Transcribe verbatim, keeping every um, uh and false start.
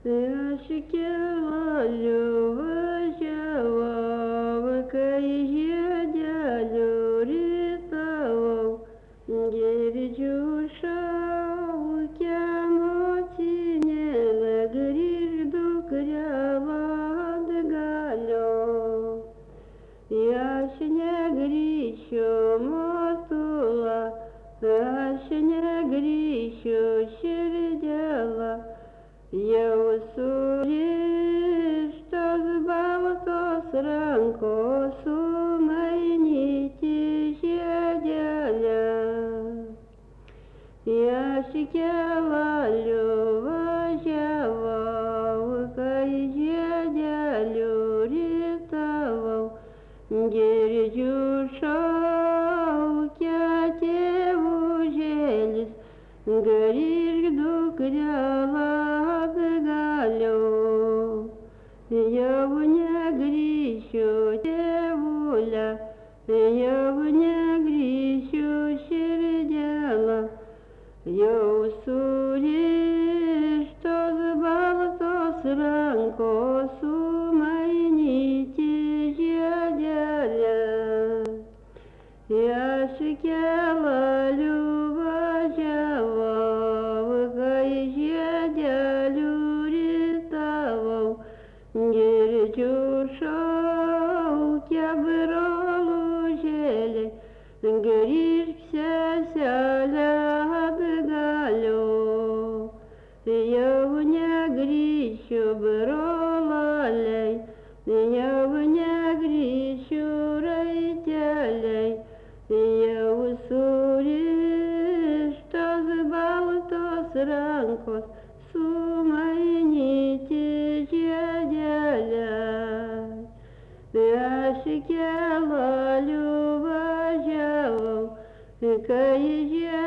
Keliu važiavau, kai žiedeliu rytavau, girdžiu šaukia motinėle, grįžk dukrele atgalio. Aš negrįšiu, motula, aš negrįšiu, širdėla, jau surištos baltos rankos sumainyti žiedelę. Aš keliu važiavau, kai žiedeliu rytavau, girdžiu šaukia tėvužėlis, grįžk dukrele atgalio. Jau negrįšiu, tėvule, jau negrįšiu, širdėla, jau surištos baltos rankos sumainyti žiedelę. Aš keliu važiavau, kai žiedeliu rytavau, girdžiu šaukia brolužėliai, grįžk sesele atgalio. Jau negrįšiu, brolaliai, jau negrįšiu, raiteliai, jau surištos baltos rankos sumainyti žiedelę. Aš keliu važiavau, kai